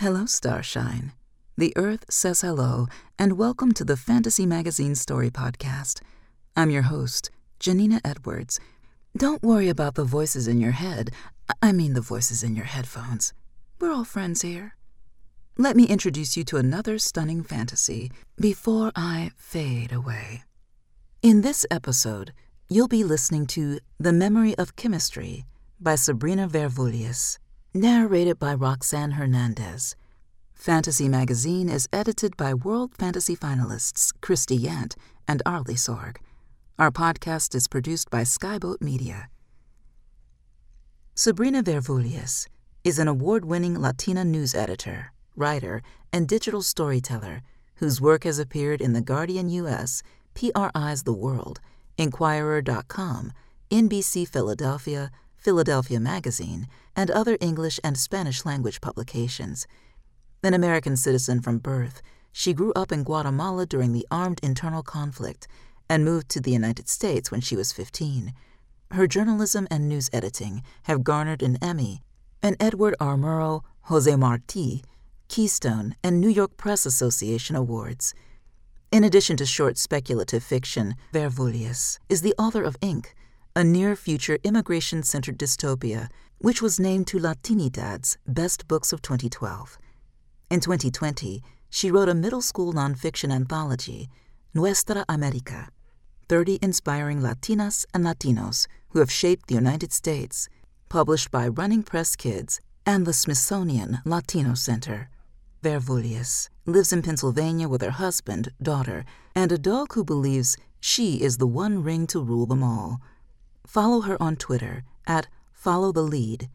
Hello, Starshine. The Earth says hello, and welcome to the Fantasy Magazine Story Podcast. I'm your host, Janina Edwards. Don't worry about the voices in your head. I mean the voices in your headphones. We're all friends here. Let me introduce you to another stunning fantasy before I fade away. In this episode, you'll be listening to The Memory of Chemistry by Sabrina Vervullius, narrated by Roxanne Hernandez. Fantasy Magazine is edited by World Fantasy finalists Christy Yant and Arlie Sorg. Our podcast is produced by Skyboat Media. Sabrina Vervullius is an award-winning Latina news editor, writer, and digital storyteller whose work has appeared in The Guardian U.S., PRI's The World, Inquirer.com, NBC Philadelphia, Philadelphia Magazine, and other English and Spanish-language publications. An American citizen from birth, she grew up in Guatemala during the armed internal conflict and moved to the United States when she was 15. Her journalism and news editing have garnered an Emmy, an Edward R. Murrow, Jose Marti, Keystone, and New York Press Association awards. In addition to short speculative fiction, Vervullius is the author of Ink, a near-future immigration-centered dystopia, which was named to Latinidad's Best Books of 2012. In 2020, she wrote a middle school nonfiction anthology, Nuestra America, 30 Inspiring Latinas and Latinos Who Have Shaped the United States, published by Running Press Kids and the Smithsonian Latino Center. Vervullius lives in Pennsylvania with her husband, daughter, and a dog who believes she is the one ring to rule them all. Follow her on Twitter at followthelead,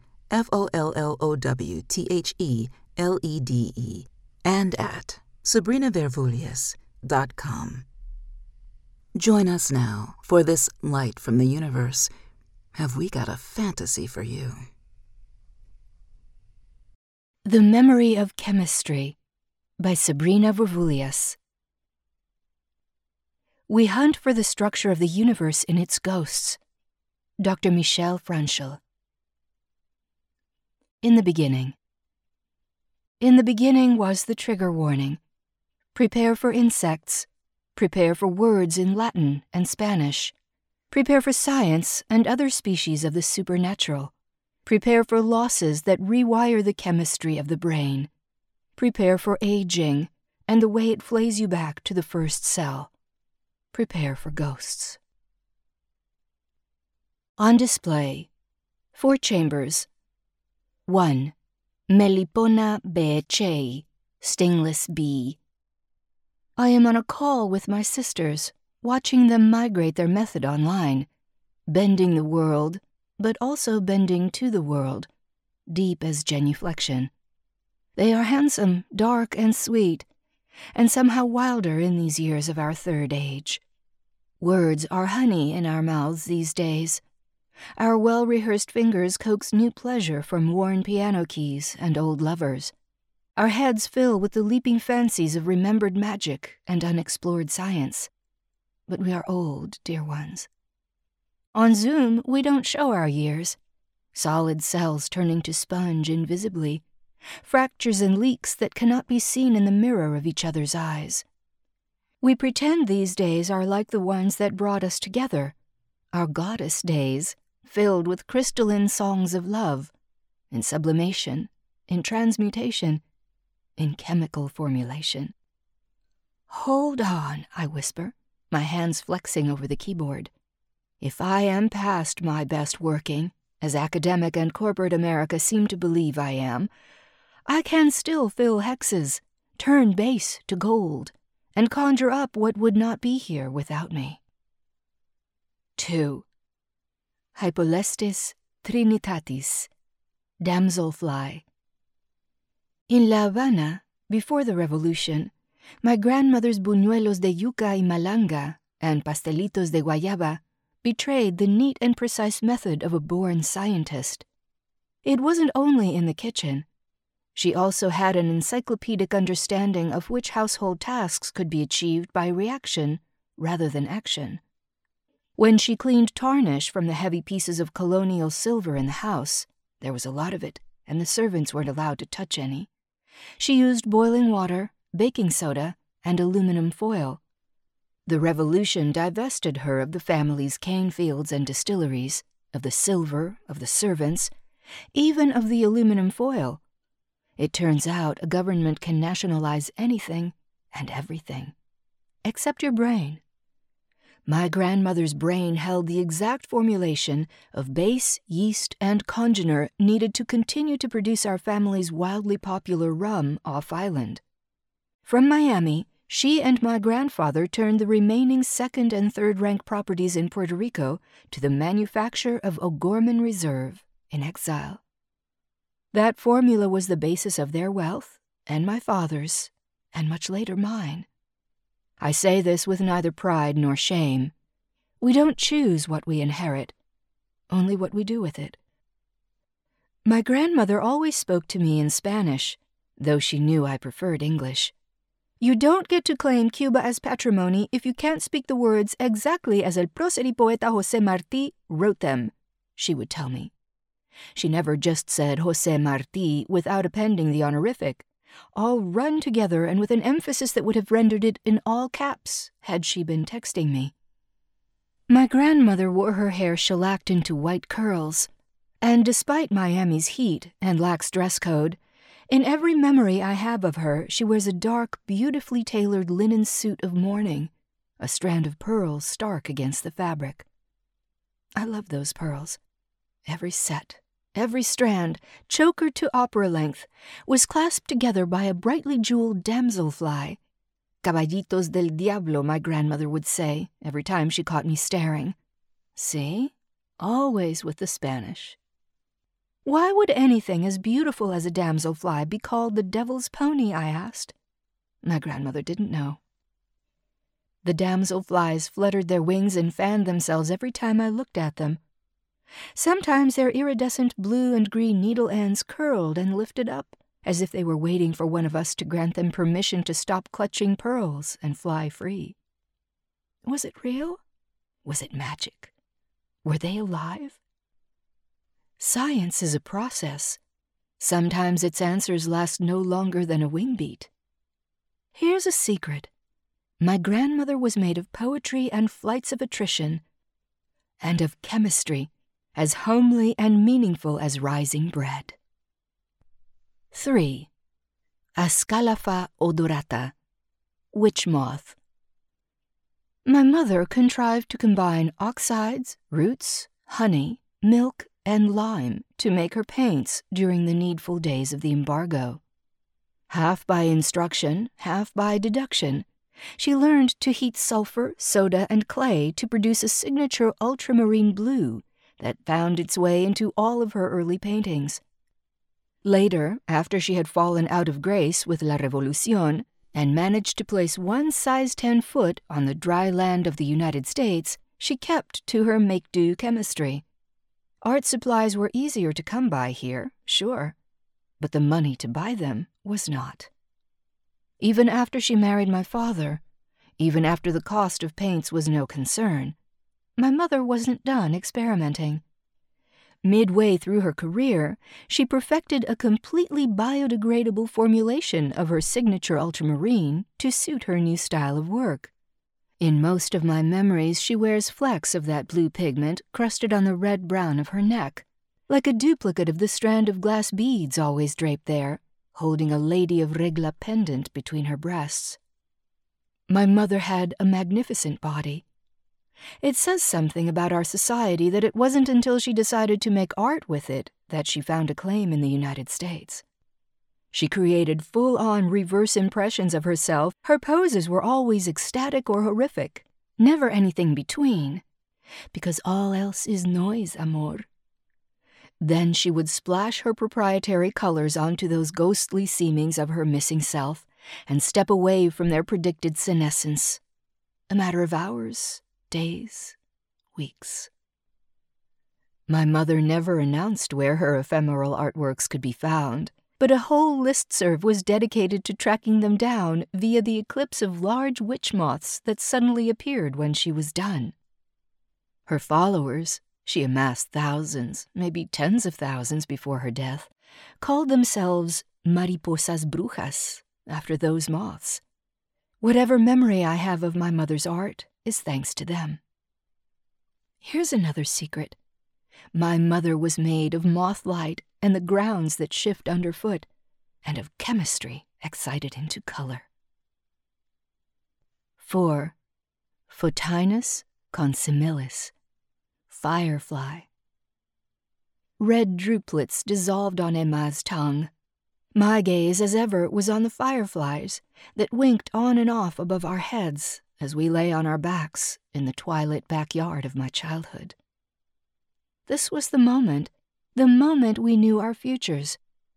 FOLLOWTHELEDE, and at sabrinavervullius.com. Join us now for this light from the universe. Have we got a fantasy for you? The Memory of Chemistry by Sabrina Vervullius. We hunt for the structure of the universe in its ghosts. Dr. Michel Franchel. In the beginning. In the beginning was the trigger warning. Prepare for insects. Prepare for words in Latin and Spanish. Prepare for science and other species of the supernatural. Prepare for losses that rewire the chemistry of the brain. Prepare for aging and the way it flays you back to the first cell. Prepare for ghosts. On display, 4 chambers. 1. Melipona beechei, stingless bee. I am on a call with my sisters, watching them migrate their method online, bending the world, but also bending to the world, deep as genuflection. They are handsome, dark, and sweet, and somehow wilder in these years of our third age. Words are honey in our mouths these days. Our well-rehearsed fingers coax new pleasure from worn piano keys and old lovers. Our heads fill with the leaping fancies of remembered magic and unexplored science. But we are old, dear ones. On Zoom, we don't show our years. Solid cells turning to sponge invisibly. Fractures and leaks that cannot be seen in the mirror of each other's eyes. We pretend these days are like the ones that brought us together, our goddess days, filled with crystalline songs of love, in sublimation, in transmutation, in chemical formulation. Hold on, I whisper, my hands flexing over the keyboard. If I am past my best working, as academic and corporate America seem to believe I am, I can still fill hexes, turn base to gold, and conjure up what would not be here without me. 2. Hypolestis trinitatis, damselfly. In La Habana, before the revolution, my grandmother's buñuelos de yuca y malanga and pastelitos de guayaba betrayed the neat and precise method of a born scientist. It wasn't only in the kitchen. She also had an encyclopedic understanding of which household tasks could be achieved by reaction rather than action. When she cleaned tarnish from the heavy pieces of colonial silver in the house, there was a lot of it, and the servants weren't allowed to touch any, She used boiling water, baking soda, and aluminum foil. The revolution divested her of the family's cane fields and distilleries, of the silver, of the servants, even of the aluminum foil. It turns out a government can nationalize anything and everything, except your brain. My grandmother's brain held the exact formulation of base, yeast, and congener needed to continue to produce our family's wildly popular rum off-island. From Miami, she and my grandfather turned the remaining second- and third-rank properties in Puerto Rico to the manufacture of O'Gorman Reserve in exile. That formula was the basis of their wealth, and my father's, and much later mine. I say this with neither pride nor shame. We don't choose what we inherit, only what we do with it. My grandmother always spoke to me in Spanish, though she knew I preferred English. You don't get to claim Cuba as patrimony if you can't speak the words exactly as el prócer y poeta José Martí wrote them, she would tell me. She never just said José Martí without appending the honorific, all run together and with an emphasis that would have rendered it in all caps had she been texting me. My grandmother wore her hair shellacked into white curls, and despite Miami's heat and lax dress code, in every memory I have of her, she wears a dark, beautifully tailored linen suit of mourning, a strand of pearls stark against the fabric. I love those pearls. Every set, every strand, choker to opera length, was clasped together by a brightly jeweled damselfly. Caballitos del diablo, my grandmother would say, every time she caught me staring. See? Always with the Spanish. Why would anything as beautiful as a damselfly be called the devil's pony, I asked. My grandmother didn't know. The damselflies fluttered their wings and fanned themselves every time I looked at them. Sometimes their iridescent blue and green needle ends curled and lifted up, as if they were waiting for one of us to grant them permission to stop clutching pearls and fly free. Was it real? Was it magic? Were they alive? Science is a process. Sometimes its answers last no longer than a wing beat. Here's a secret. My grandmother was made of poetry and flights of attrition, and of chemistry as homely and meaningful as rising bread. 3. Ascalapha odorata, witch moth. My mother contrived to combine oxides, roots, honey, milk, and lime to make her paints during the needful days of the embargo. Half by instruction, half by deduction, she learned to heat sulfur, soda, and clay to produce a signature ultramarine blue that found its way into all of her early paintings. Later, after she had fallen out of grace with La Revolución and managed to place one size 10 foot on the dry land of the United States, she kept to her make-do chemistry. Art supplies were easier to come by here, sure, but the money to buy them was not. Even after she married my father, even after the cost of paints was no concern, my mother wasn't done experimenting. Midway through her career, she perfected a completely biodegradable formulation of her signature ultramarine to suit her new style of work. In most of my memories, she wears flecks of that blue pigment crusted on the red-brown of her neck, like a duplicate of the strand of glass beads always draped there, holding a Lady of Regla pendant between her breasts. My mother had a magnificent body. It says something about our society that it wasn't until she decided to make art with it that she found a claim in the United States. She created full-on reverse impressions of herself. Her poses were always ecstatic or horrific, never anything between, because all else is noise, amor. Then she would splash her proprietary colors onto those ghostly seemings of her missing self and step away from their predicted senescence. A matter of hours, days, weeks. My mother never announced where her ephemeral artworks could be found, but a whole listserv was dedicated to tracking them down via the eclipse of large witch moths that suddenly appeared when she was done. Her followers, she amassed thousands, maybe tens of thousands before her death, called themselves mariposas brujas, after those moths. Whatever memory I have of my mother's art is thanks to them. Here's another secret. My mother was made of moth light and the grounds that shift underfoot, and of chemistry excited into color. 4. Photinus consimilis, firefly. Red drupelets dissolved on Emma's tongue. My gaze, as ever, was on the fireflies that winked on and off above our heads as we lay on our backs in the twilit backyard of my childhood. This was the moment we knew our futures.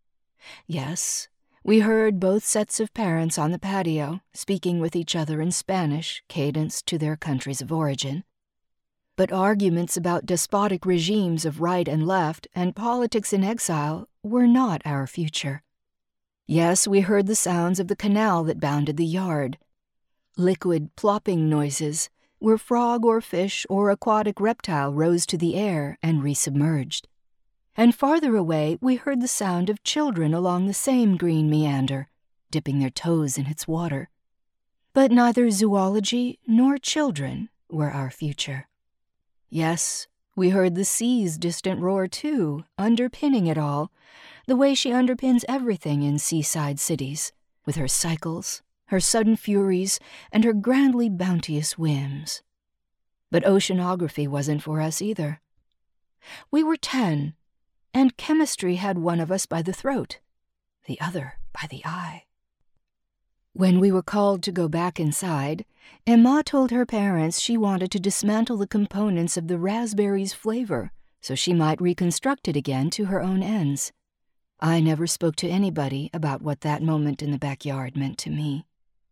Yes, we heard both sets of parents on the patio speaking with each other in Spanish, cadenced to their countries of origin. But arguments about despotic regimes of right and left and politics in exile were not our future. Yes, we heard the sounds of the canal that bounded the yard. Liquid plopping noises, where frog or fish or aquatic reptile rose to the air and resubmerged. And farther away we heard the sound of children along the same green meander, dipping their toes in its water. But neither zoology nor children were our future. Yes, we heard the sea's distant roar too, underpinning it all, the way she underpins everything in seaside cities, with her cycles, her sudden furies, and her grandly bounteous whims. But oceanography wasn't for us either. We were 10, and chemistry had one of us by the throat, the other by the eye. When we were called to go back inside, Emma told her parents she wanted to dismantle the components of the raspberry's flavor so she might reconstruct it again to her own ends. I never spoke to anybody about what that moment in the backyard meant to me.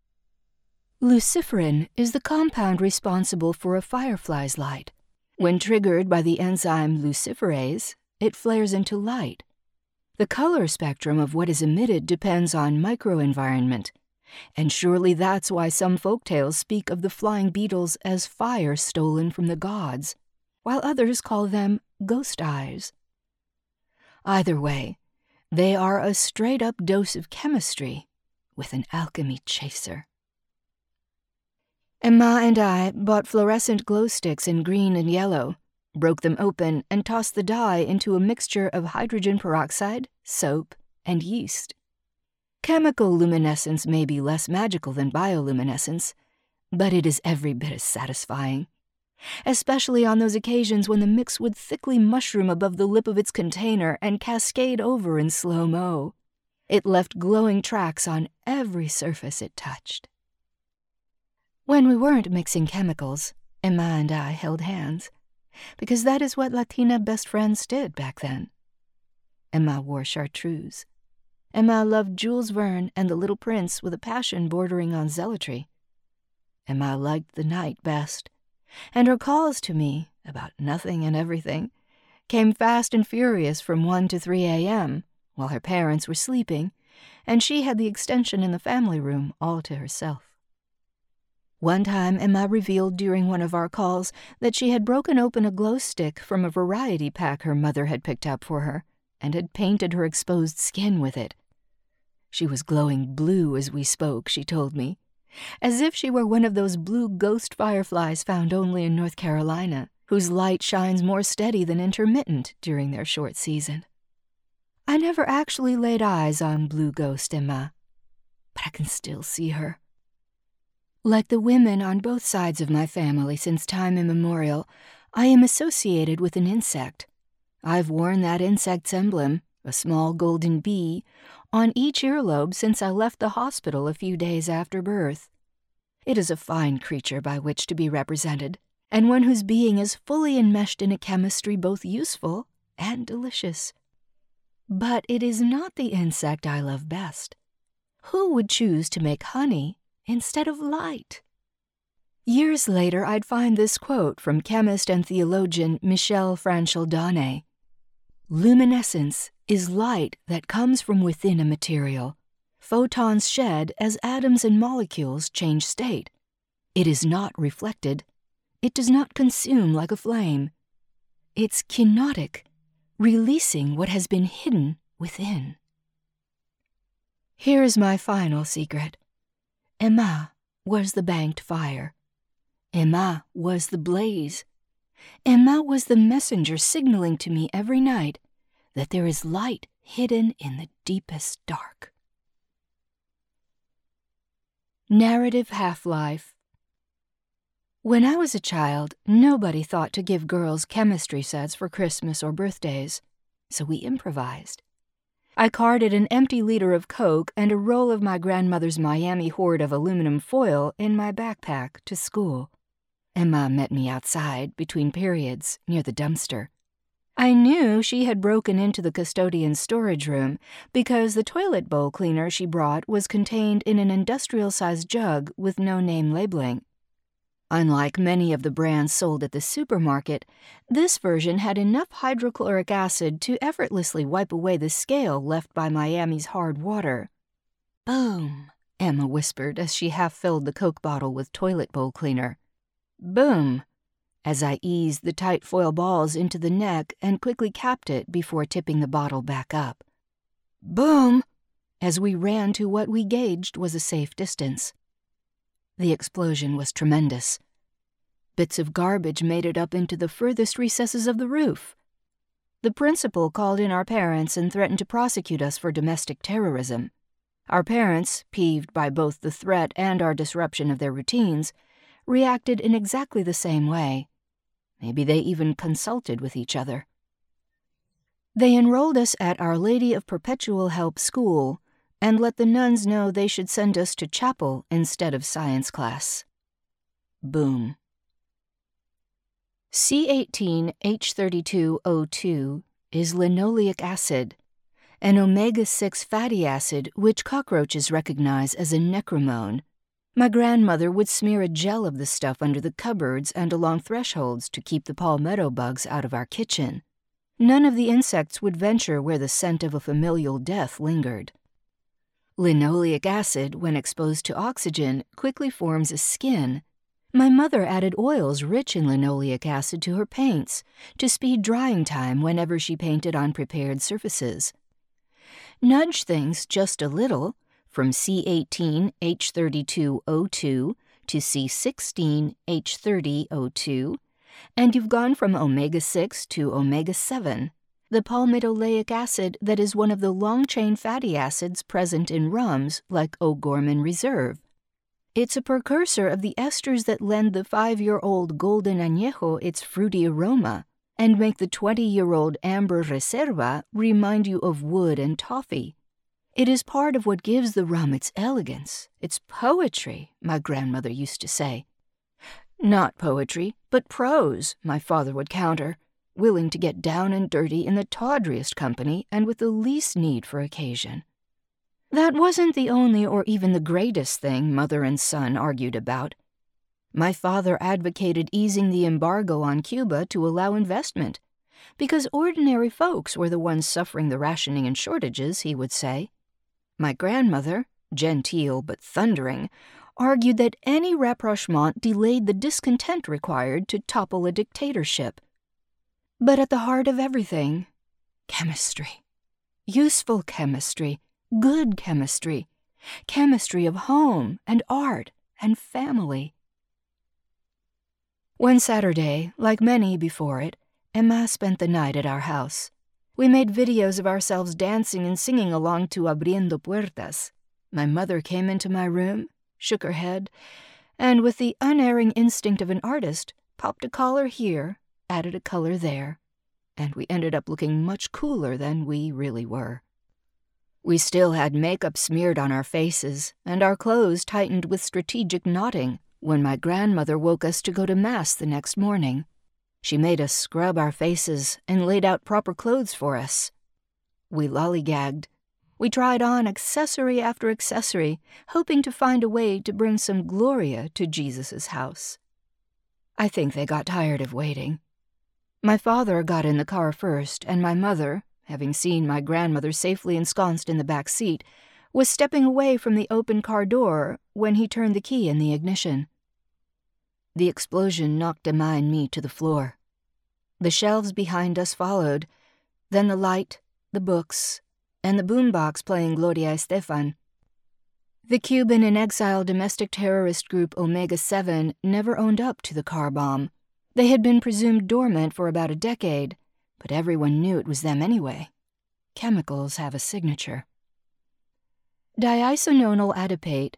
Luciferin is the compound responsible for a firefly's light. When triggered by the enzyme luciferase, it flares into light. The color spectrum of what is emitted depends on microenvironment, and surely that's why some folktales speak of the flying beetles as fire stolen from the gods, while others call them ghost eyes. Either way, they are a straight-up dose of chemistry with an alchemy chaser. Emma and I bought fluorescent glow sticks in green and yellow, broke them open, and tossed the dye into a mixture of hydrogen peroxide, soap, and yeast. Chemical luminescence may be less magical than bioluminescence, but it is every bit as satisfying, especially on those occasions when the mix would thickly mushroom above the lip of its container and cascade over in slow-mo. It left glowing tracks on every surface it touched. When we weren't mixing chemicals, Emma and I held hands, because that is what Latina best friends did back then. Emma wore chartreuse. Emma loved Jules Verne and The Little Prince with a passion bordering on zealotry. Emma liked the night best, and her calls to me, about nothing and everything, came fast and furious from 1 to 3 a.m., while her parents were sleeping, and she had the extension in the family room all to herself. One time Emma revealed during one of our calls that she had broken open a glow stick from a variety pack her mother had picked up for her, and had painted her exposed skin with it. She was glowing blue as we spoke, she told me, as if she were one of those blue ghost fireflies found only in North Carolina, whose light shines more steady than intermittent during their short season. I never actually laid eyes on Blue Ghost Emma, but I can still see her. Like the women on both sides of my family since time immemorial, I am associated with an insect. I've worn that insect's emblem, a small golden bee, on each earlobe since I left the hospital a few days after birth. It is a fine creature by which to be represented, and one whose being is fully enmeshed in a chemistry both useful and delicious. But it is not the insect I love best. Who would choose to make honey instead of light? Years later, I'd find this quote from chemist and theologian Michel Franchel-Donnet. "Luminescence is light that comes from within a material. Photons shed as atoms and molecules change state. It is not reflected. It does not consume like a flame. It's kenotic, releasing what has been hidden within." Here's my final secret. Emma was the banked fire. Emma was the blaze. Emma was the messenger signaling to me every night that there is light hidden in the deepest dark. Narrative half-life. When I was a child, nobody thought to give girls chemistry sets for Christmas or birthdays, so we improvised. I carted an empty liter of Coke and a roll of my grandmother's Miami hoard of aluminum foil in my backpack to school. Emma met me outside, between periods, near the dumpster. I knew she had broken into the custodian's storage room because the toilet bowl cleaner she brought was contained in an industrial-sized jug with no name labeling. Unlike many of the brands sold at the supermarket, this version had enough hydrochloric acid to effortlessly wipe away the scale left by Miami's hard water. "Boom," Emma whispered as she half-filled the Coke bottle with toilet bowl cleaner. "Boom," as I eased the tight foil balls into the neck and quickly capped it before tipping the bottle back up. "Boom," as we ran to what we gauged was a safe distance. The explosion was tremendous. Bits of garbage made it up into the furthest recesses of the roof. The principal called in our parents and threatened to prosecute us for domestic terrorism. Our parents, peeved by both the threat and our disruption of their routines, reacted in exactly the same way. Maybe they even consulted with each other. They enrolled us at Our Lady of Perpetual Help School and let the nuns know they should send us to chapel instead of science class. Boom. C18H32O2 is linoleic acid, an omega-6 fatty acid which cockroaches recognize as a necromone. My grandmother would smear a gel of the stuff under the cupboards and along thresholds to keep the palmetto bugs out of our kitchen. None of the insects would venture where the scent of a familial death lingered. Linoleic acid, when exposed to oxygen, quickly forms a skin. My mother added oils rich in linoleic acid to her paints to speed drying time whenever she painted on prepared surfaces. Nudge things just a little, from C18H32O2 to C16H30O2, and you've gone from omega-6 to omega-7, the palmitoleic acid that is one of the long-chain fatty acids present in rums like O'Gorman Reserve. It's a precursor of the esters that lend the 5-year-old Golden Añejo its fruity aroma and make the 20-year-old Amber Reserva remind you of wood and toffee. It is part of what gives the rum its elegance, its poetry, my grandmother used to say. Not poetry, but prose, my father would counter, willing to get down and dirty in the tawdriest company and with the least need for occasion. That wasn't the only or even the greatest thing mother and son argued about. My father advocated easing the embargo on Cuba to allow investment, because ordinary folks were the ones suffering the rationing and shortages, he would say. My grandmother, genteel but thundering, argued that any rapprochement delayed the discontent required to topple a dictatorship. But at the heart of everything, chemistry. Useful chemistry, good chemistry, chemistry of home and art and family. One Saturday, like many before it, Emma spent the night at our house. We made videos of ourselves dancing and singing along to Abriendo Puertas. My mother came into my room, shook her head, and with the unerring instinct of an artist, popped a collar here, added a color there, and we ended up looking much cooler than we really were. We still had makeup smeared on our faces, and our clothes tightened with strategic knotting when my grandmother woke us to go to Mass the next morning. She made us scrub our faces and laid out proper clothes for us. We lollygagged. We tried on accessory after accessory, hoping to find a way to bring some Gloria to Jesus' house. I think they got tired of waiting. My father got in the car first, and my mother, having seen my grandmother safely ensconced in the back seat, was stepping away from the open car door when he turned the key in the ignition. The explosion knocked Emma and me to the floor. The shelves behind us followed, then the light, the books, and the boombox playing Gloria Estefan, The Cuban in exile domestic terrorist group Omega 7 never owned up to the car bomb. They had been presumed dormant for about a decade, but everyone knew it was them anyway. Chemicals have a signature. Diisononyl adipate,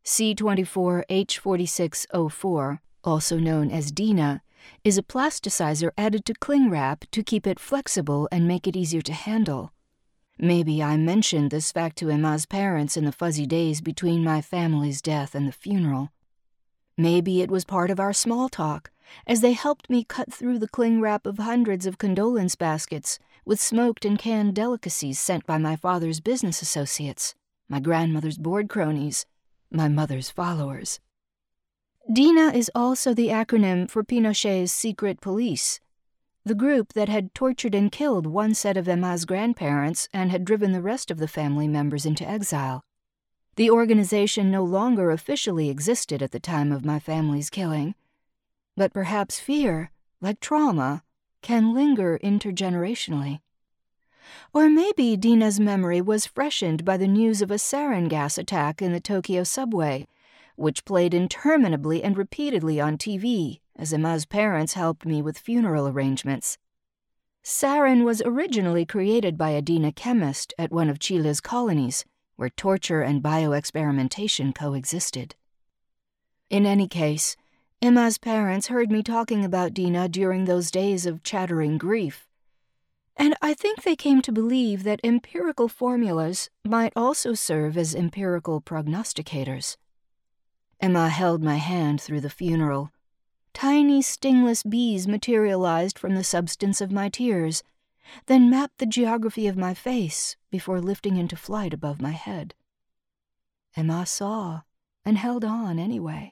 C24H46O4, also known as DINA, is a plasticizer added to cling wrap to keep it flexible and make it easier to handle. Maybe I mentioned this fact to Emma's parents in the fuzzy days between my family's death and the funeral. Maybe it was part of our small talk, as they helped me cut through the cling wrap of hundreds of condolence baskets with smoked and canned delicacies sent by my father's business associates, my grandmother's board cronies, my mother's followers. DINA is also the acronym for Pinochet's secret police, the group that had tortured and killed one set of Emma's grandparents and had driven the rest of the family members into exile. The organization no longer officially existed at the time of my family's killing, but perhaps fear, like trauma, can linger intergenerationally. Or maybe DINA's memory was freshened by the news of a sarin gas attack in the Tokyo subway, which played interminably and repeatedly on TV as Emma's parents helped me with funeral arrangements. Sarin was originally created by a DINA chemist at one of Chile's colonies, where torture and bioexperimentation coexisted. In any case, Emma's parents heard me talking about DINA during those days of chattering grief, and I think they came to believe that empirical formulas might also serve as empirical prognosticators. Emma held my hand through the funeral. Tiny stingless bees materialized from the substance of my tears, then mapped the geography of my face before lifting into flight above my head. Emma saw and held on anyway.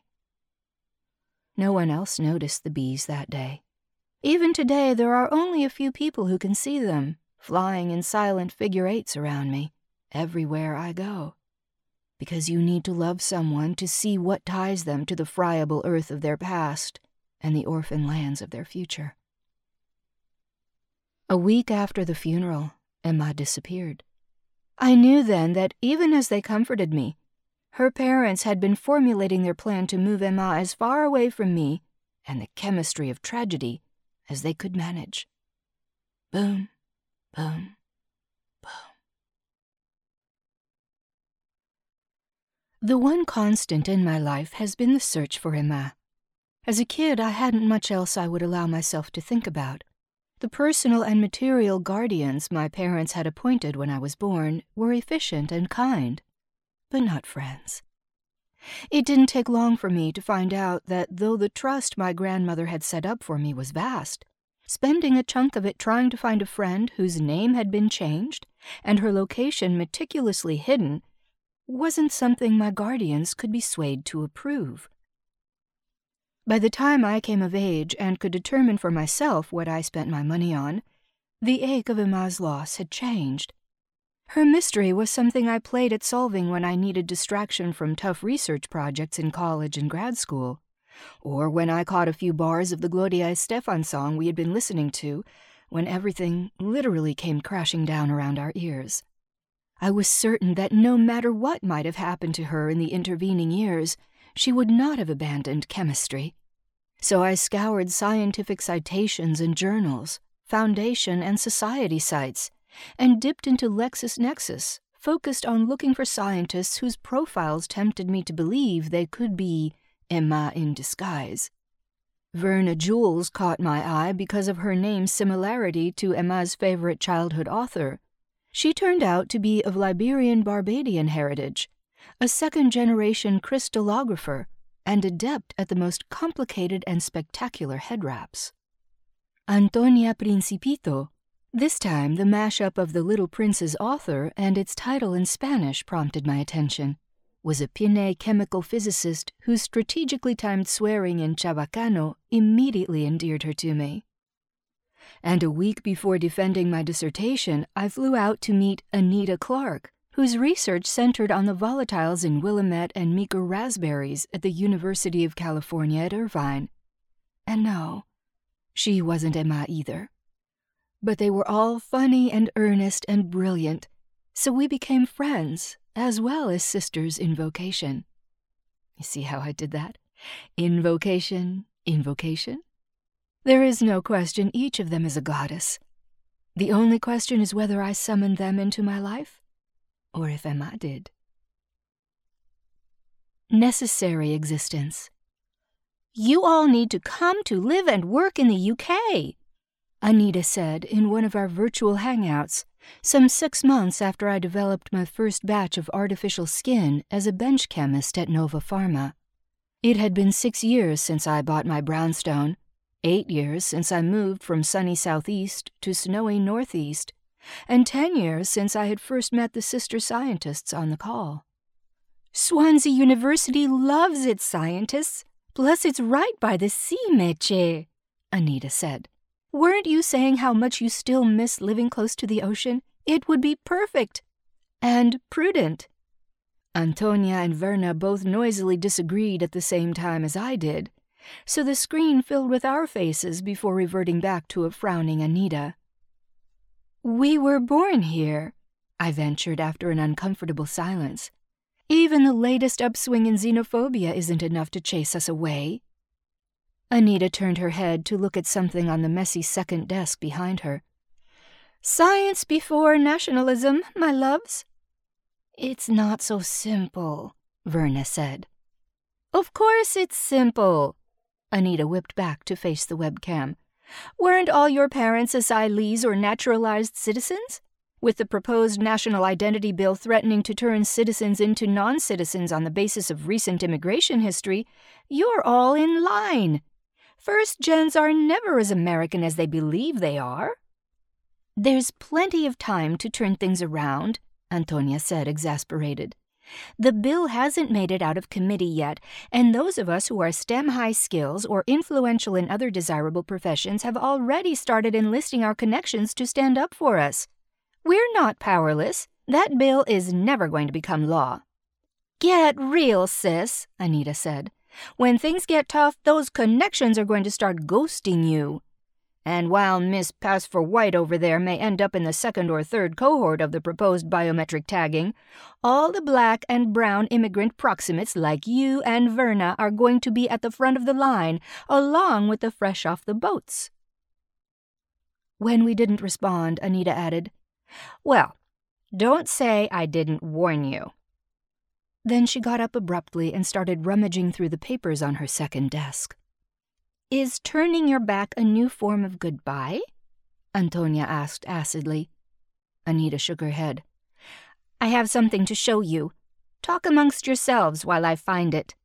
No one else noticed the bees that day. Even today, there are only a few people who can see them, flying in silent figure eights around me, everywhere I go. Because you need to love someone to see what ties them to the friable earth of their past and the orphan lands of their future. A week after the funeral, Emma disappeared. I knew then that even as they comforted me, her parents had been formulating their plan to move Emma as far away from me and the chemistry of tragedy as they could manage. Boom, boom, boom. The one constant in my life has been the search for Emma. As a kid, I hadn't much else I would allow myself to think about. The personal and material guardians my parents had appointed when I was born were efficient and kind, but not friends. It didn't take long for me to find out that though the trust my grandmother had set up for me was vast, spending a chunk of it trying to find a friend whose name had been changed and her location meticulously hidden wasn't something my guardians could be swayed to approve. By the time I came of age and could determine for myself what I spent my money on, the ache of Emma's loss had changed. Her mystery was something I played at solving when I needed distraction from tough research projects in college and grad school, or when I caught a few bars of the Gloria Estefan song we had been listening to when everything literally came crashing down around our ears. I was certain that no matter what might have happened to her in the intervening years, she would not have abandoned chemistry. So I scoured scientific citations and journals, foundation and society sites, and dipped into LexisNexis, focused on looking for scientists whose profiles tempted me to believe they could be Emma in disguise. Verna Jules caught my eye because of her name's similarity to Emma's favorite childhood author. She turned out to be of Liberian-Barbadian heritage, a second-generation crystallographer, and adept at the most complicated and spectacular head wraps. Antonia Principito. This time, the mashup of The Little Prince's author and its title in Spanish prompted my attention, was a Pinay chemical physicist whose strategically timed swearing in Chabacano immediately endeared her to me. And a week before defending my dissertation, I flew out to meet Anita Clark, whose research centered on the volatiles in Willamette and Meeker raspberries at the University of California at Irvine. And no, she wasn't Emma either. But they were all funny and earnest and brilliant, so we became friends as well as sisters in vocation. You see how I did that? Invocation, invocation. There is no question each of them is a goddess. The only question is whether I summoned them into my life, or if Emma did. Necessary existence. You all need to come to live and work in the UK, Anita said in one of our virtual hangouts, some 6 months after I developed my first batch of artificial skin as a bench chemist at Nova Pharma. It had been 6 years since I bought my brownstone, 8 years since I moved from sunny southeast to snowy northeast, and 10 years since I had first met the sister scientists on the call. Swansea University loves its scientists, plus it's right by the sea, Meche, Anita said. Weren't you saying how much you still miss living close to the ocean? It would be perfect. And prudent. Antonia and Verna both noisily disagreed at the same time as I did, so the screen filled with our faces before reverting back to a frowning Anita. We were born here, I ventured after an uncomfortable silence. Even the latest upswing in xenophobia isn't enough to chase us away. Anita turned her head to look at something on the messy second desk behind her. Science before nationalism, my loves. It's not so simple, Verna said. Of course it's simple. Anita whipped back to face the webcam. Weren't all your parents asylees or naturalized citizens? With the proposed national identity bill threatening to turn citizens into non-citizens on the basis of recent immigration history, you're all in line. First gens are never as American as they believe they are. There's plenty of time to turn things around, Antonia said, exasperated. The bill hasn't made it out of committee yet, and those of us who are STEM-high skills or influential in other desirable professions have already started enlisting our connections to stand up for us. We're not powerless. That bill is never going to become law. Get real, sis, Anita said. When things get tough, those connections are going to start ghosting you. And while Miss Pass for White over there may end up in the second or third cohort of the proposed biometric tagging, all the black and brown immigrant proximates like you and Verna are going to be at the front of the line, along with the fresh off the boats. When we didn't respond, Anita added, Well, don't say I didn't warn you. Then she got up abruptly and started rummaging through the papers on her second desk. Is turning your back a new form of goodbye? Antonia asked acidly. Anita shook her head. I have something to show you. Talk amongst yourselves while I find it.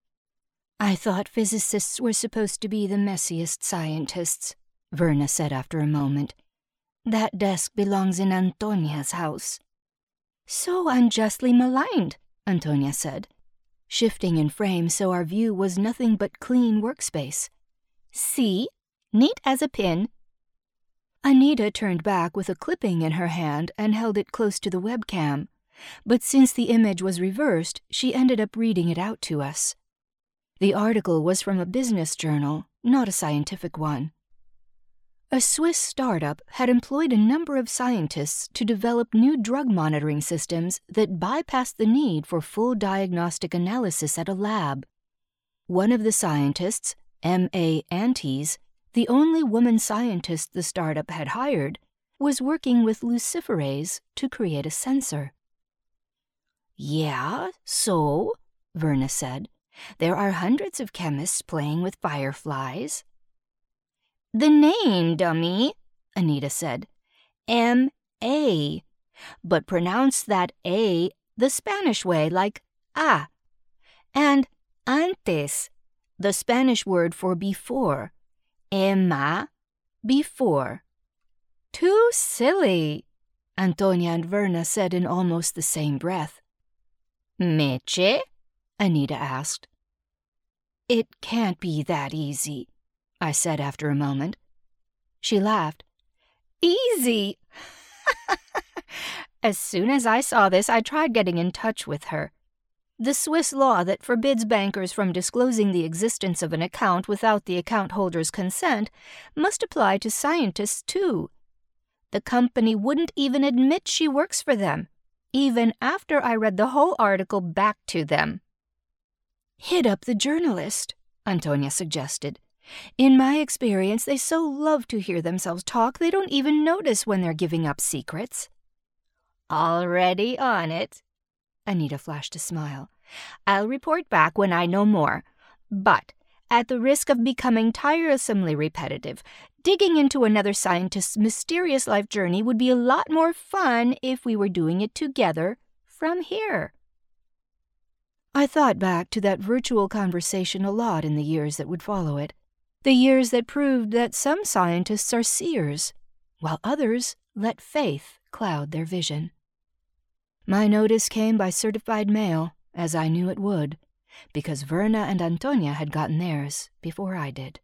I thought physicists were supposed to be the messiest scientists, Verna said after a moment. That desk belongs in Antonia's house. So unjustly maligned, Antonia said, shifting in frame so our view was nothing but clean workspace. See? Neat as a pin. Anita turned back with a clipping in her hand and held it close to the webcam, but since the image was reversed, she ended up reading it out to us. The article was from a business journal, not a scientific one. A Swiss startup had employed a number of scientists to develop new drug monitoring systems that bypassed the need for full diagnostic analysis at a lab. One of the scientists, M.A. Antes, the only woman scientist the startup had hired, was working with luciferase to create a sensor. Yeah, so, Verna said, there are hundreds of chemists playing with fireflies. The name, dummy, Anita said. M.A. But pronounce that A the Spanish way, like A. And antes, the Spanish word for before. Emma, before. Too silly, Antonia and Verna said in almost the same breath. Meche? Anita asked. It can't be that easy, I said after a moment. She laughed. Easy! As soon as I saw this, I tried getting in touch with her. The Swiss law that forbids bankers from disclosing the existence of an account without the account holder's consent must apply to scientists, too. The company wouldn't even admit she works for them, even after I read the whole article back to them. Hit up the journalist, Antonia suggested. In my experience, they so love to hear themselves talk they don't even notice when they're giving up secrets. Already on it. Anita flashed a smile. I'll report back when I know more. But, at the risk of becoming tiresomely repetitive, digging into another scientist's mysterious life journey would be a lot more fun if we were doing it together from here. I thought back to that virtual conversation a lot in the years that would follow it. The years that proved that some scientists are seers, while others let faith cloud their vision. My notice came by certified mail, as I knew it would, because Verna and Antonia had gotten theirs before I did.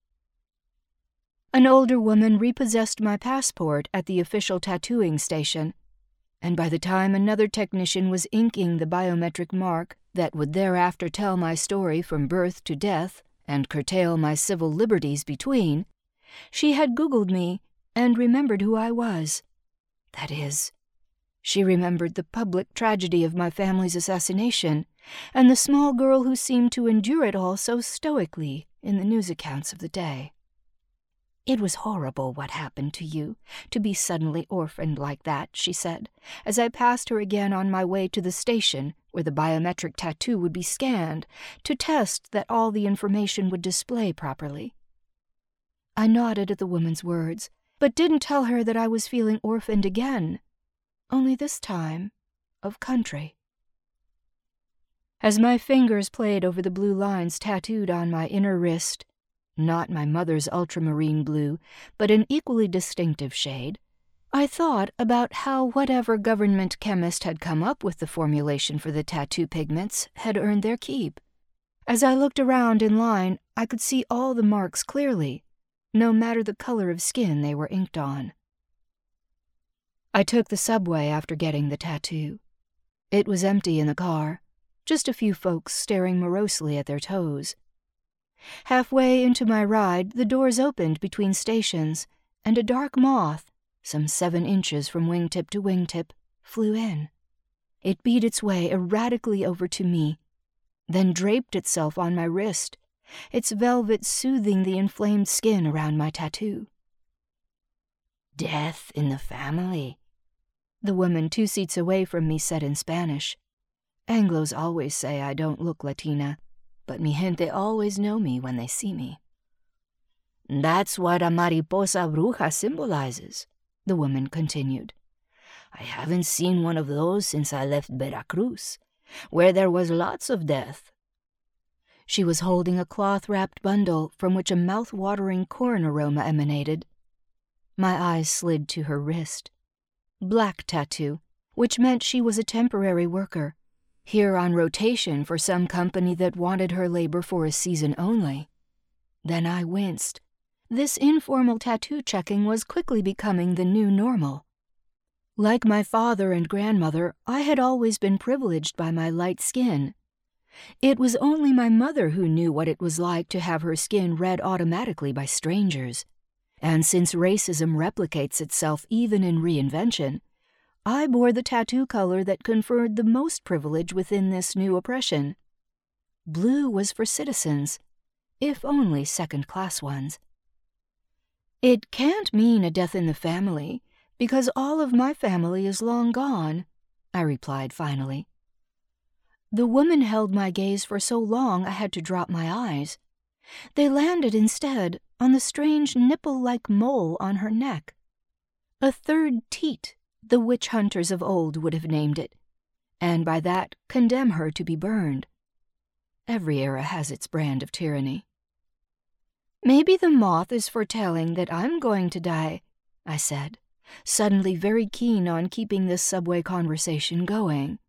An older woman repossessed my passport at the official tattooing station, and by the time another technician was inking the biometric mark that would thereafter tell my story from birth to death and curtail my civil liberties between, she had Googled me and remembered who I was. That is, she remembered the public tragedy of my family's assassination and the small girl who seemed to endure it all so stoically in the news accounts of the day. It was horrible what happened to you, to be suddenly orphaned like that, she said, as I passed her again on my way to the station where the biometric tattoo would be scanned to test that all the information would display properly. I nodded at the woman's words, but didn't tell her that I was feeling orphaned again, only this time of country. As my fingers played over the blue lines tattooed on my inner wrist, not my mother's ultramarine blue, but an equally distinctive shade, I thought about how whatever government chemist had come up with the formulation for the tattoo pigments had earned their keep. As I looked around in line, I could see all the marks clearly, no matter the color of skin they were inked on. I took the subway after getting the tattoo. It was empty in the car, just a few folks staring morosely at their toes. Halfway into my ride, the doors opened between stations, and a dark moth, some 7 inches from wingtip to wingtip, flew in. It beat its way erratically over to me, then draped itself on my wrist, its velvet soothing the inflamed skin around my tattoo. "Death in the family," the woman 2 seats away from me said in Spanish. Anglos always say I don't look Latina, but mi gente always know me when they see me. "That's what a mariposa bruja symbolizes," the woman continued. "I haven't seen one of those since I left Veracruz, where there was lots of death." She was holding a cloth-wrapped bundle from which a mouth-watering corn aroma emanated. My eyes slid to her wrist. Black tattoo, which meant she was a temporary worker, here on rotation for some company that wanted her labor for a season only. Then I winced. This informal tattoo checking was quickly becoming the new normal. Like my father and grandmother, I had always been privileged by my light skin. It was only my mother who knew what it was like to have her skin read automatically by strangers. And since racism replicates itself even in reinvention, I bore the tattoo color that conferred the most privilege within this new oppression. Blue was for citizens, if only second-class ones. "It can't mean a death in the family, because all of my family is long gone," I replied finally. The woman held my gaze for so long I had to drop my eyes. They landed instead on the strange nipple-like mole on her neck. A third teat, the witch hunters of old would have named it, and by that condemn her to be burned. Every era has its brand of tyranny. "Maybe the moth is foretelling that I'm going to die," I said, suddenly very keen on keeping this subway conversation going.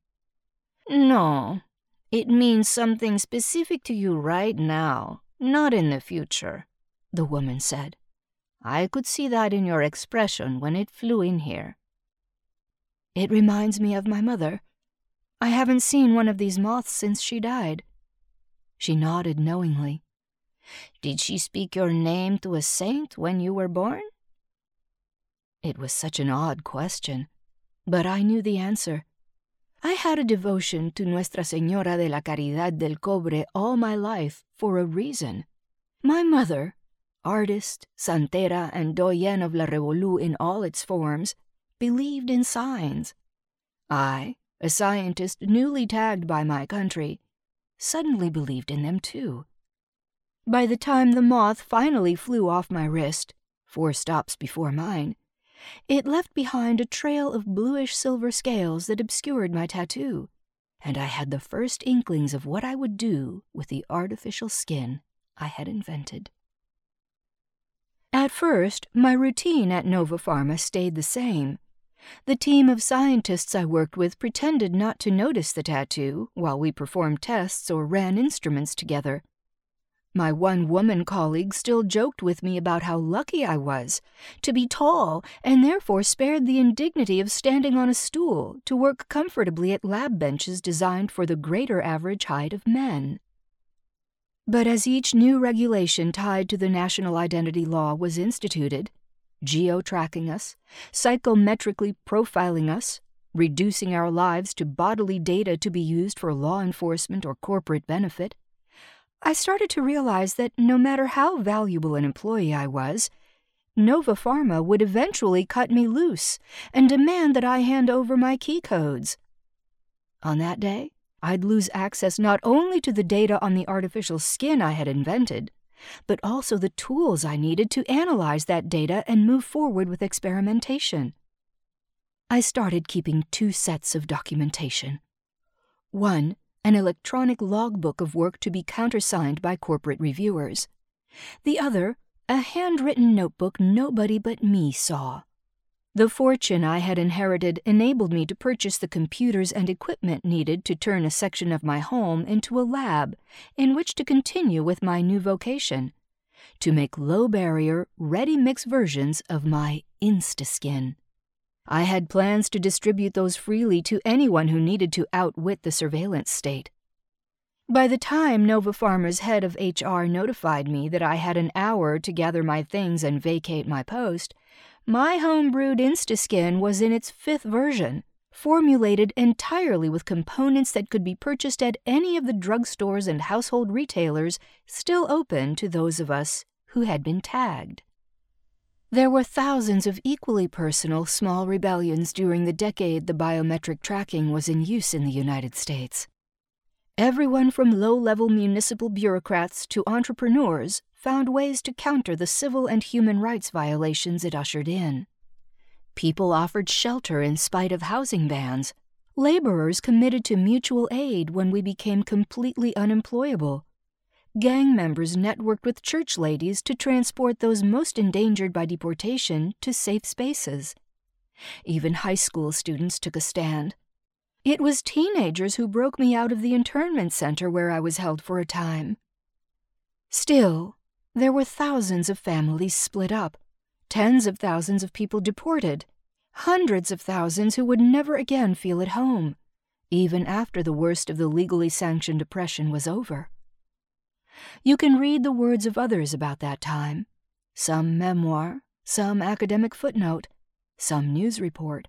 "No, it means something specific to you right now, not in the future," the woman said. "I could see that in your expression when it flew in here." "It reminds me of my mother. I haven't seen one of these moths since she died." She nodded knowingly. "Did she speak your name to a saint when you were born?" It was such an odd question, but I knew the answer. I had a devotion to Nuestra Señora de la Caridad del Cobre all my life for a reason. My mother, artist, santera, and doyen of la Revolu in all its forms, believed in signs. I, a scientist newly tagged by my country, suddenly believed in them too. By the time the moth finally flew off my wrist, 4 stops before mine, it left behind a trail of bluish-silver scales that obscured my tattoo, and I had the first inklings of what I would do with the artificial skin I had invented. At first, my routine at Nova Pharma stayed the same. The team of scientists I worked with pretended not to notice the tattoo while we performed tests or ran instruments together. My one-woman colleague still joked with me about how lucky I was to be tall and therefore spared the indignity of standing on a stool to work comfortably at lab benches designed for the greater average height of men. But as each new regulation tied to the national identity law was instituted, geo-tracking us, psychometrically profiling us, reducing our lives to bodily data to be used for law enforcement or corporate benefit, I started to realize that no matter how valuable an employee I was, Nova Pharma would eventually cut me loose and demand that I hand over my key codes. On that day, I'd lose access not only to the data on the artificial skin I had invented, but also the tools I needed to analyze that data and move forward with experimentation. I started keeping 2 sets of documentation. One, an electronic logbook of work to be countersigned by corporate reviewers. The other, a handwritten notebook nobody but me saw. The fortune I had inherited enabled me to purchase the computers and equipment needed to turn a section of my home into a lab in which to continue with my new vocation, to make low-barrier, ready-mix versions of my Instaskin. I had plans to distribute those freely to anyone who needed to outwit the surveillance state. By the time Nova Pharma's head of HR notified me that I had an hour to gather my things and vacate my post, my home-brewed Instaskin was in its 5th version, formulated entirely with components that could be purchased at any of the drugstores and household retailers still open to those of us who had been tagged. There were thousands of equally personal small rebellions during the decade the biometric tracking was in use in the United States. Everyone from low-level municipal bureaucrats to entrepreneurs found ways to counter the civil and human rights violations it ushered in. People offered shelter in spite of housing bans. Laborers committed to mutual aid when we became completely unemployable. Gang members networked with church ladies to transport those most endangered by deportation to safe spaces. Even high school students took a stand. It was teenagers who broke me out of the internment center where I was held for a time. Still, there were thousands of families split up, tens of thousands of people deported, hundreds of thousands who would never again feel at home, even after the worst of the legally sanctioned oppression was over. You can read the words of others about that time, some memoir, some academic footnote, some news report.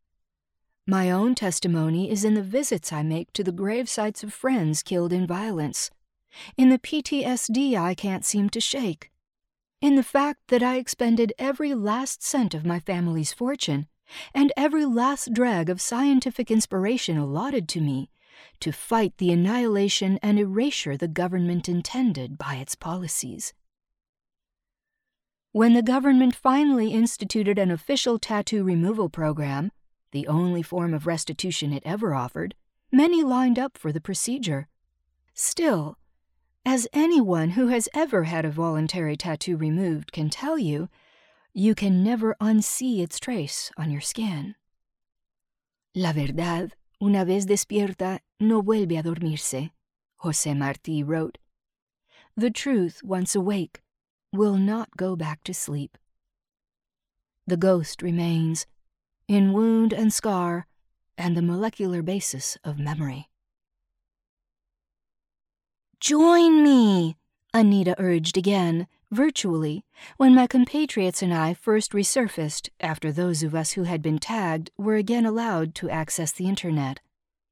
My own testimony is in the visits I make to the grave sites of friends killed in violence, in the PTSD I can't seem to shake, in the fact that I expended every last cent of my family's fortune and every last drag of scientific inspiration allotted to me to fight the annihilation and erasure the government intended by its policies. When the government finally instituted an official tattoo removal program, the only form of restitution it ever offered, many lined up for the procedure. Still, as anyone who has ever had a voluntary tattoo removed can tell you, you can never unsee its trace on your skin. La verdad, una vez despierta, no vuelve a dormirse, José Martí wrote. The truth, once awake, will not go back to sleep. The ghost remains, in wound and scar, and the molecular basis of memory. Join me, Anita urged again, virtually, when my compatriots and I first resurfaced after those of us who had been tagged were again allowed to access the internet.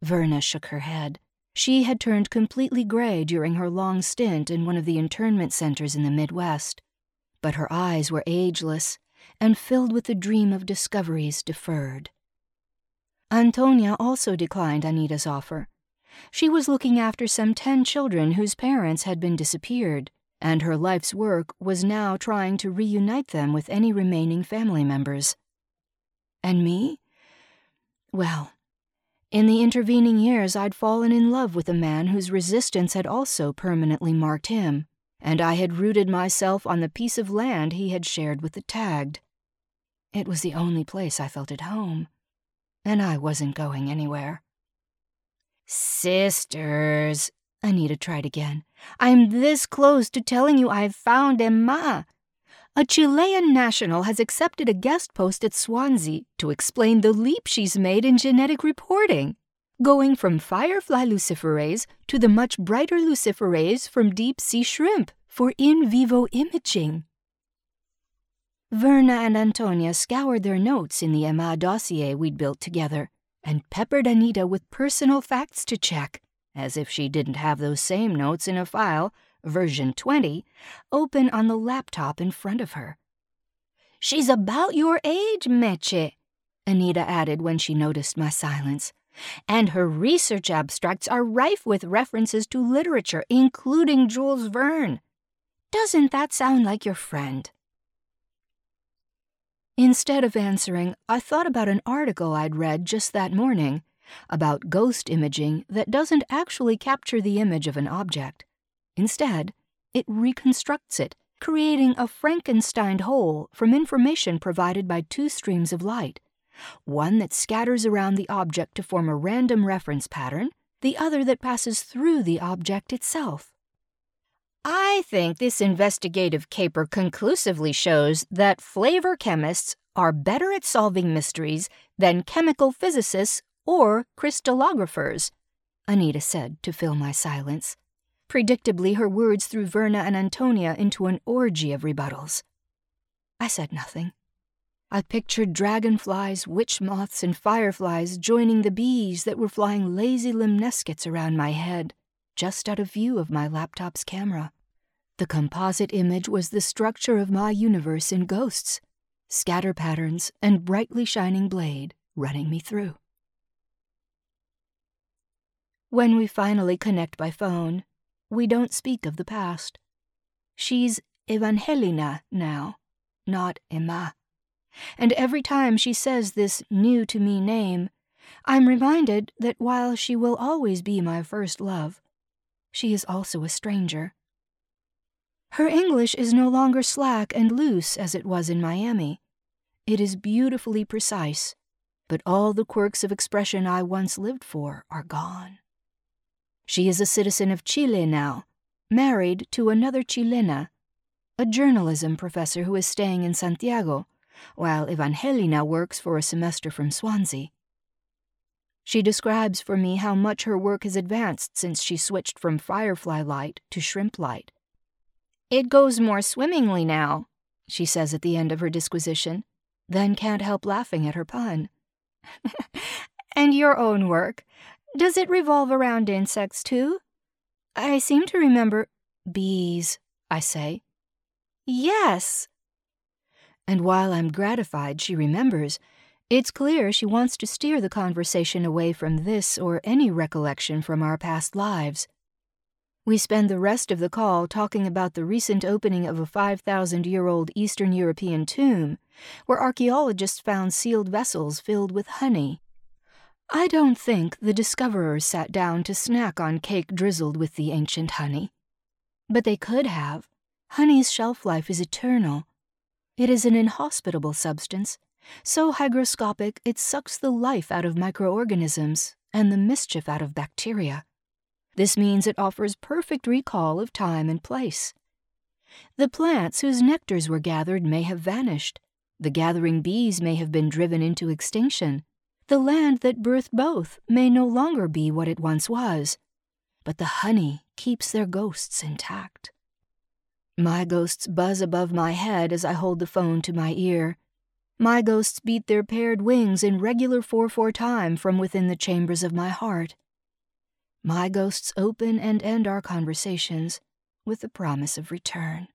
Verna shook her head. She had turned completely gray during her long stint in one of the internment centers in the Midwest, but her eyes were ageless and filled with the dream of discoveries deferred. Antonia also declined Anita's offer. She was looking after some 10 children whose parents had been disappeared, and her life's work was now trying to reunite them with any remaining family members. And me? Well, in the intervening years I'd fallen in love with a man whose resistance had also permanently marked him, and I had rooted myself on the piece of land he had shared with the tagged. It was the only place I felt at home, and I wasn't going anywhere. "Sisters," Anita tried again, "I'm this close to telling you I've found Emma. A Chilean national has accepted a guest post at Swansea to explain the leap she's made in genetic reporting, going from firefly luciferase to the much brighter luciferase from deep-sea shrimp for in vivo imaging." Verna and Antonia scoured their notes in the Emma dossier we'd built together and peppered Anita with personal facts to check, as if she didn't have those same notes in a file, version 20, open on the laptop in front of her. "She's about your age, Meche," Anita added when she noticed my silence. "And her research abstracts are rife with references to literature, including Jules Verne. Doesn't that sound like your friend?" Instead of answering, I thought about an article I'd read just that morning about ghost imaging that doesn't actually capture the image of an object. Instead, it reconstructs it, creating a Frankenstein whole from information provided by 2 streams of light, one that scatters around the object to form a random reference pattern, the other that passes through the object itself. "I think this investigative caper conclusively shows that flavor chemists are better at solving mysteries than chemical physicists or crystallographers," Anita said to fill my silence. Predictably, her words threw Verna and Antonia into an orgy of rebuttals. I said nothing. I pictured dragonflies, witch moths, and fireflies joining the bees that were flying lazy limnescets around my head, just out of view of my laptop's camera. The composite image was the structure of my universe in ghosts, scatter patterns and brightly shining blade running me through. When we finally connect by phone, we don't speak of the past. She's Evangelina now, not Emma. And every time she says this new-to-me name, I'm reminded that while she will always be my first love, she is also a stranger. Her English is no longer slack and loose as it was in Miami. It is beautifully precise, but all the quirks of expression I once lived for are gone. She is a citizen of Chile now, married to another Chilena, a journalism professor who is staying in Santiago, while Evangelina works for a semester from Swansea. She describes for me how much her work has advanced since she switched from firefly light to shrimp light. "It goes more swimmingly now," she says at the end of her disquisition, then can't help laughing at her pun. "And your own work, does it revolve around insects too? I seem to remember—" "Bees," I say. "Yes." And while I'm gratified she remembers, it's clear she wants to steer the conversation away from this or any recollection from our past lives. We spend the rest of the call talking about the recent opening of a 5,000-year-old Eastern European tomb, where archaeologists found sealed vessels filled with honey. I don't think the discoverers sat down to snack on cake drizzled with the ancient honey. But they could have. Honey's shelf life is eternal. It is an inhospitable substance, so hygroscopic it sucks the life out of microorganisms and the mischief out of bacteria. This means it offers perfect recall of time and place. The plants whose nectars were gathered may have vanished. The gathering bees may have been driven into extinction. The land that birthed both may no longer be what it once was. But the honey keeps their ghosts intact. My ghosts buzz above my head as I hold the phone to my ear. My ghosts beat their paired wings in regular 4/4 time from within the chambers of my heart. My ghosts open and end our conversations with the promise of return.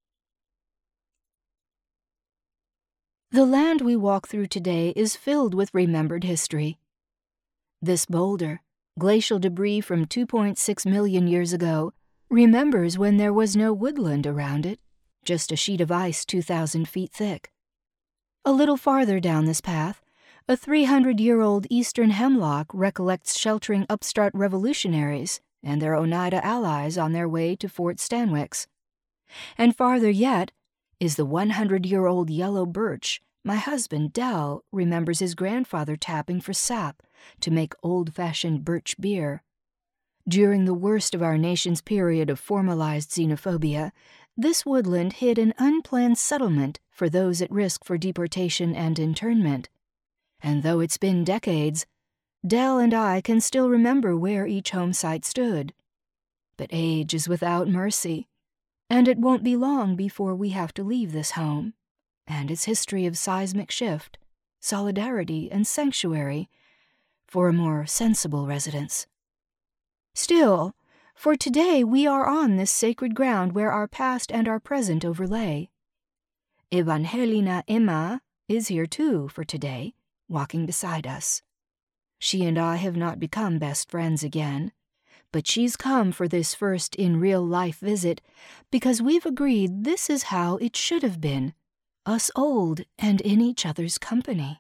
The land we walk through today is filled with remembered history. This boulder, glacial debris from 2.6 million years ago, remembers when there was no woodland around it, just a sheet of ice 2,000 feet thick. A little farther down this path, a 300-year-old eastern hemlock recollects sheltering upstart revolutionaries and their Oneida allies on their way to Fort Stanwix. And farther yet is the 100-year-old yellow birch my husband, Del, remembers his grandfather tapping for sap to make old-fashioned birch beer. During the worst of our nation's period of formalized xenophobia, this woodland hid an unplanned settlement for those at risk for deportation and internment. And though it's been decades, Del and I can still remember where each home site stood. But age is without mercy, and it won't be long before we have to leave this home and its history of seismic shift, solidarity, and sanctuary for a more sensible residence. Still, for today we are on this sacred ground where our past and our present overlay. Evangelina Emma is here too for today, walking beside us. She and I have not become best friends again, but she's come for this first in real-life visit because we've agreed this is how it should have been, us old and in each other's company.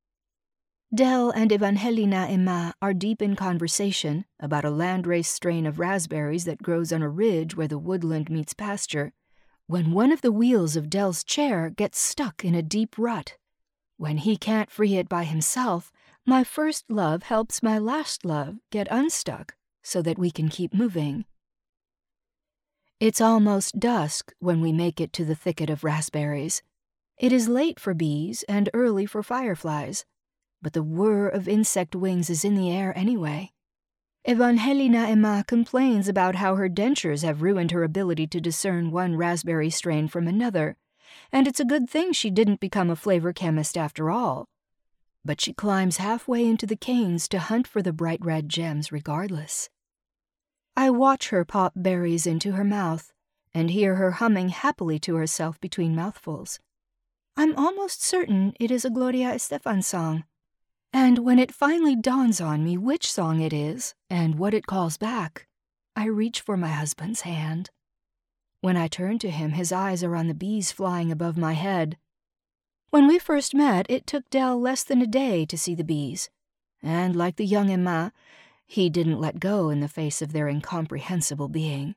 Del and Evangelina Emma are deep in conversation about a landrace strain of raspberries that grows on a ridge where the woodland meets pasture, when one of the wheels of Del's chair gets stuck in a deep rut. When he can't free it by himself, my first love helps my last love get unstuck so that we can keep moving. It's almost dusk when we make it to the thicket of raspberries. It is late for bees and early for fireflies, but the whir of insect wings is in the air anyway. Evangelina Emma complains about how her dentures have ruined her ability to discern one raspberry strain from another, and it's a good thing she didn't become a flavor chemist after all. But she climbs halfway into the canes to hunt for the bright red gems regardless. I watch her pop berries into her mouth and hear her humming happily to herself between mouthfuls. I'm almost certain it is a Gloria Estefan song. And when it finally dawns on me which song it is and what it calls back, I reach for my husband's hand. When I turn to him, his eyes are on the bees flying above my head. When we first met, it took Del less than a day to see the bees, and like the young Emma, he didn't let go in the face of their incomprehensible being.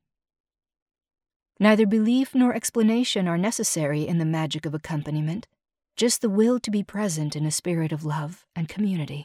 Neither belief nor explanation are necessary in the magic of accompaniment, just the will to be present in a spirit of love and community.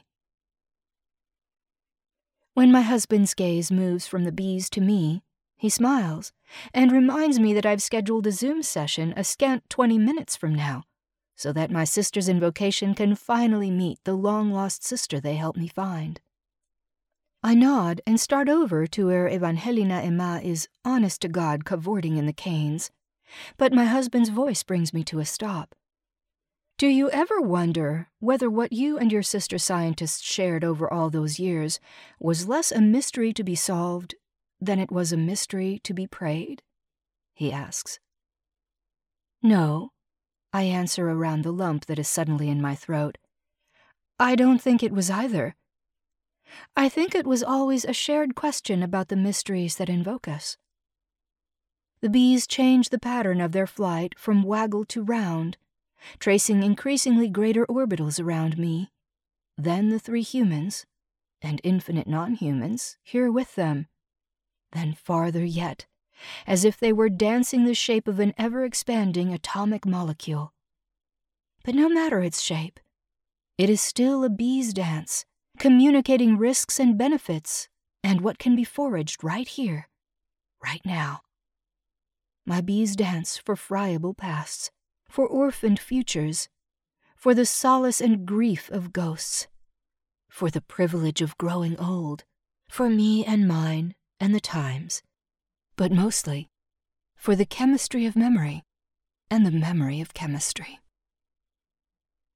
When my husband's gaze moves from the bees to me, he smiles and reminds me that I've scheduled a Zoom session a scant 20 minutes from now, so that my sisters in vocation can finally meet the long-lost sister they helped me find. I nod and start over to where Evangelina Emma is honest-to-God cavorting in the canes, but my husband's voice brings me to a stop. Do you ever wonder whether what you and your sister scientists shared over all those years was less a mystery to be solved than it was a mystery to be prayed? He asks. No, I answer around the lump that is suddenly in my throat. I don't think it was either. I think it was always a shared question about the mysteries that invoke us. The bees change the pattern of their flight from waggle to round, tracing increasingly greater orbitals around me. Then the 3 humans, and infinite non-humans, here with them. Then farther yet, as if they were dancing the shape of an ever-expanding atomic molecule. But no matter its shape, it is still a bee's dance, communicating risks and benefits, and what can be foraged right here, right now. My bees dance for friable pasts, for orphaned futures, for the solace and grief of ghosts, for the privilege of growing old, for me and mine and the times, but mostly for the chemistry of memory and the memory of chemistry.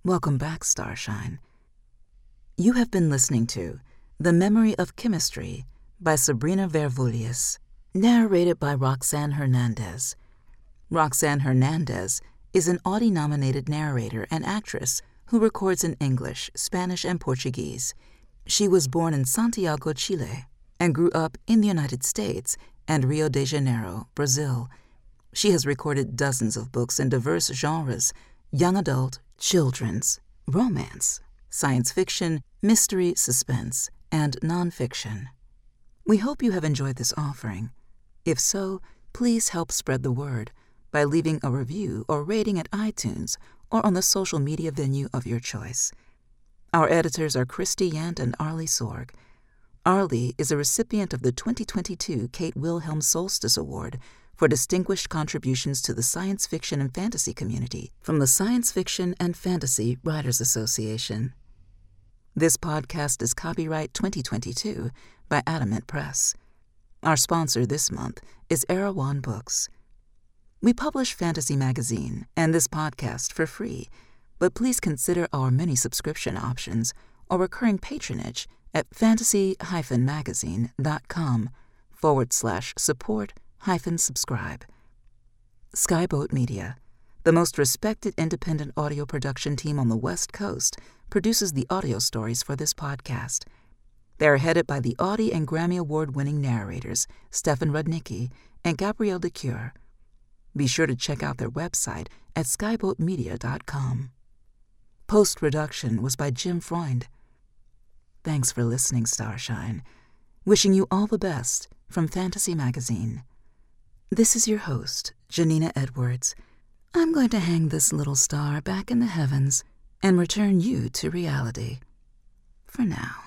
Welcome back, Starshine. You have been listening to The Memory of Chemistry by Sabrina Vervullius, narrated by Roxanne Hernandez. Roxanne Hernandez is an Audie-nominated narrator and actress who records in English, Spanish, and Portuguese. She was born in Santiago, Chile, and grew up in the United States and Rio de Janeiro, Brazil. She has recorded dozens of books in diverse genres: young adult, children's, romance, science fiction, mystery, suspense, and nonfiction. We hope you have enjoyed this offering. If so, please help spread the word by leaving a review or rating at iTunes or on the social media venue of your choice. Our editors are Christy Yant and Arlie Sorg. Arlie is a recipient of the 2022 Kate Wilhelm Solstice Award for distinguished contributions to the science fiction and fantasy community from the Science Fiction and Fantasy Writers Association. This podcast is copyright 2022 by Adamant Press. Our sponsor this month is Erewhon Books. We publish Fantasy Magazine and this podcast for free, but please consider our many subscription options or recurring patronage at fantasy-magazine.com/support-subscribe. Skyboat Media, the most respected independent audio production team on the West Coast, produces the audio stories for this podcast. They are headed by the Audie and Grammy Award-winning narrators Stefan Rudnicki and Gabrielle de Cure. Be sure to check out their website at skyboatmedia.com. Post-production was by Jim Freund. Thanks for listening, Starshine. Wishing you all the best from Fantasy Magazine. This is your host, Janina Edwards. I'm going to hang this little star back in the heavens and return you to reality. For now.